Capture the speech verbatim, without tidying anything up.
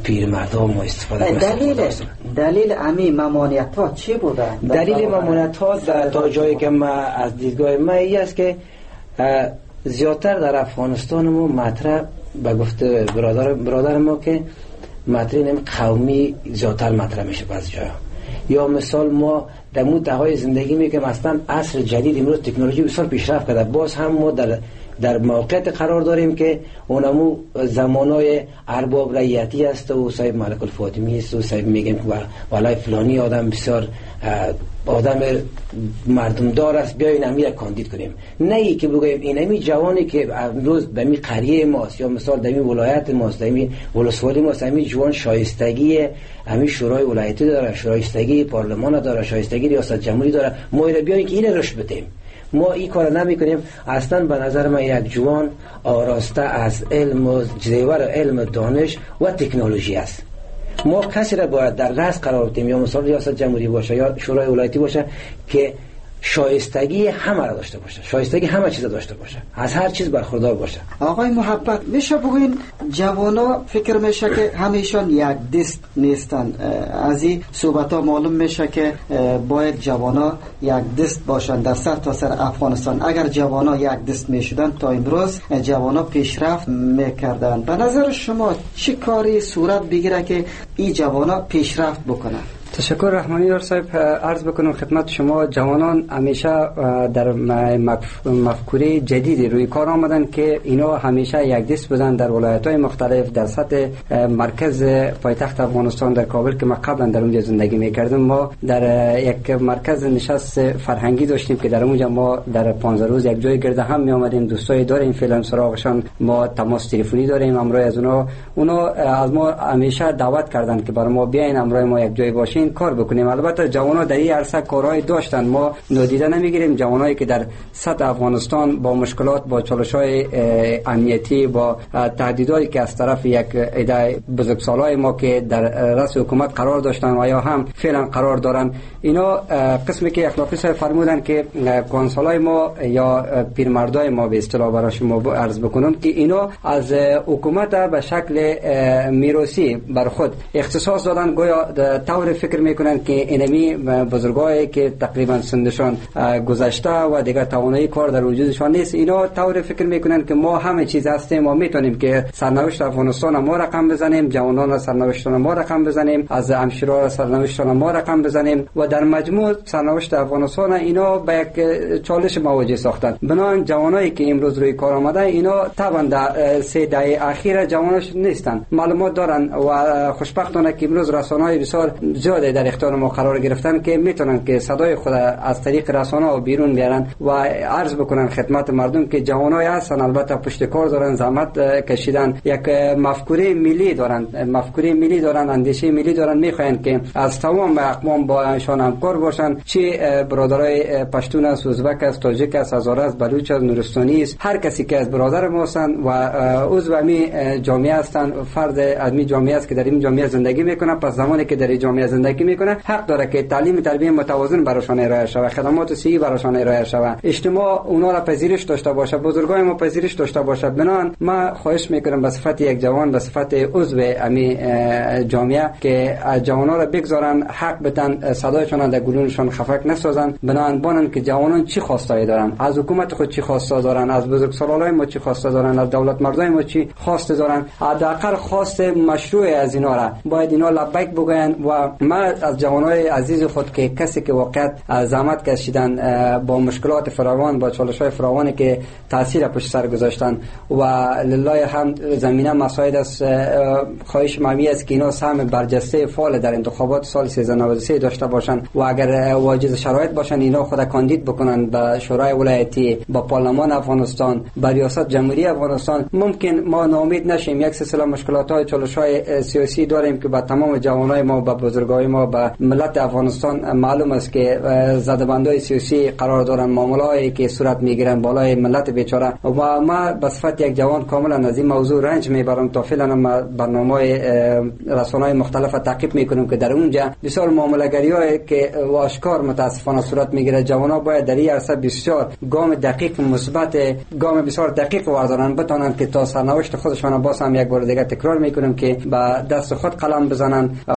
پیرمردان ما استفاده کنیم. دلیل دلیل امی ممانعت ها چی بوده؟ دلیل ممانعت ها در تا جایی که ما از دیدگاه ما ای است که زیادتر در افغانستان ما مطرح به گفته برادر برادر ما که مطرح نمی قومی زیادتر مطرح میشه بعضی جاها. یا مثال ما در منطقه‌های زندگی می که مثلا عصر جدید امروز تکنولوژی بسیار پیشرفت کرده، باز هم ما در در موقعیت قرار داریم که اونمو زمانای ارباب رعیتی است و صاحب ملک الفاطمی است و صاحب میگیم که والای فلانی آدم بسیار آدم مردمدار است، بیاین امیر کاندید کنیم. نه ای که بگویم اینمی جوانی که امروز به می قریه ماست یا مثال در می ولایت ماست، در می ولسوالی ماست، امی جوان شایستگی امی شورای ولایتی داره، شایستگی پارلمان داره، شایستگی ریاست جمهوری داره، ما را بیاین که این رشد بدیم. ما این کار نمی کنیم. اصلا به نظر من یک جوان آراسته از علم و زیور علم دانش و تکنولوژی است. ما کسی را باید در رأس قرار بدیم، یا مثلا ریاست جمهوری باشه یا شورای ولایتی باشه که شایستگی همه را داشته باشه، شایستگی همه چیز داشته باشه، از هر چیز برخوردار باشه. آقای محبت، میشه بگوین جوانا فکر میشه که همیشان یک دست نیستن؟ از این صحبت ها معلوم میشه که باید جوانا یک دست باشن در سر تا سر افغانستان. اگر جوانا یک دست میشدن تا امروز جوانا پیشرفت میکردن. به نظر شما چه کاری صورت بگیره که این جوانا پیشرفت بکنن؟ تشکر رحمانی یار صاحب. عرض بکنم خدمت شما، جوانان همیشه در مفکوره جدیدی روی کار آمدن که اینا همیشه یک دست بودن در ولایت‌های مختلف، در سطح مرکز پایتخت افغانستان در کابل که ما قبلا در اونجا زندگی می‌کردیم. ما در یک مرکز نشست فرهنگی داشتیم که در اونجا ما در پانزده روز یک جای گرد هم می‌آمدیم. دوستای داریم فعلا سراغشان، ما تماس تلفنی داریم. امروز از اونا اونا از ما همیشه دعوت کردن که برای ما بیاین امروز ما یک جای باشیم کار بکنیم. البته جوانان در این عرصه کارهای داشتن، ما نادیده نمیگیریم. جوانایی که در سطح افغانستان با مشکلات، با چالش‌های امنیتی، با تهدیداتی که از طرف یک عده بزرگسالای ما که در رأس حکومت قرار داشتن و یا هم فعلا قرار دارن، اینا قسمی که اخلاقی صاحب فرمودن که کانسالای ما یا پیرمردای ما به اصطلاح برای شما عرض بکنم که اینا از حکومت به شکل میراثی بر خود اختصاص دادن، گویا طور فکر میکنن که اینمی بزرگایی که تقریبا سنشان گذشته و دیگه توانایی کار در وجودشان نیست، اینا طور فکر میکنن که ما همه چیز هستیم، ما میتونیم که سرنوشت افغانستان ما رقم بزنیم، جوانان سرنوشتان ما رقم بزنیم، از همشیرا سرنوشتان ما رقم بزنیم و در مجموع سرنوشت افغانستان اینا به یک چالش مواجه ساختن. بنابراین جوانایی که امروز روی کار آمده اینا طبعا در سه دهه اخیر جواناش نیستن، معلومات دارن و خوشبختانه که امروز رسانه‌های بسیار زیاد در اختیار ما قرار گرفتن که میتونن که صدای خود از طریق رسانه و بیرون بیارن و عرض بکنن خدمت مردم که جوانای هستن، البته پشت کار دارن، زحمت کشیدن، یک مفکوره ملی دارن، مفکوره ملی دارن، اندیشه ملی دارن، میخواین که از تمام اقوام با ایشان همکار باشن، چه برادرای پشتون است، ازبک است، تاجیک است، هزاره است، بلوچ است، نورستانی است، هر کسی که از برادر ما هستن و عضو می جامعه هستن، فرد از می جامعه است که در این جامعه زندگی میکنه، پس زمانی که در این جامعه زندگی میکنه حق داره که تعلیم تربیت متوازن براشون ارائه شود، خدمات صحی براشون ارائه شود، اجتماع اونا را پذیرش داشته باشه، بزرگای ما پذیرش داشته باشه. بنان ما خواهش میکنم به صفت یک جوان، به صفت عضو امی جامعه که جوانا را بگذارن حق بدن، صدایشون در گلونشون خفک نسازن. بنان بانن که جوانان چی خواسته دارن، از حکومت خود چی خواسته دارن، از بزرگسالای ما چی خواسته دارن، از دولت مردای ما چی خواسته دارن، حداقل خواست مشروع از اینا را باید اینا لبیک بگوین. و ما از جوانای عزیز خود که کسی که واقعا زحمت کشیدن، با مشکلات فراوان، با چالش‌های فراوانی که تاثیر پشت سر گذاشتن و لله هم زمینه مساعد است، خواهش مامی است که اینا سهم برجسته فعال در انتخابات سال سیزده نود و سه داشته باشن و اگر واجد شرایط باشن اینا خود کاندید بکنن به شورای ولایتی، با پارلمان افغانستان، به ریاست جمهوری افغانستان. ممکن ما ناامید نشیم، یک سلسله مشکلات های چالش های سیاسی داریم که با تمام جوانای ما، با بزرگای شما به ملت افغانستان معلوم است که زدبندای سیاسی قرار دارن، معامله‌ای که صورت میگیرن بالای ملت بیچاره و ما به صفت یک جوان کاملا از این موضوع رنج میبرم. تا فعلا ما برنامه‌های رسانه‌های مختلف تعقیب میکنیم که در اونجا بسیار معامله‌گری‌هایی که آشکار متاسفانه صورت میگیره. جوان‌ها باید در این عرصه بسیار گام دقیق مثبت، گام بسیار دقیق وردارن بتونن که تا سرنوشت خودشان باز هم یک بار دیگه تکرار میکنم که با دست خود قلم بزنن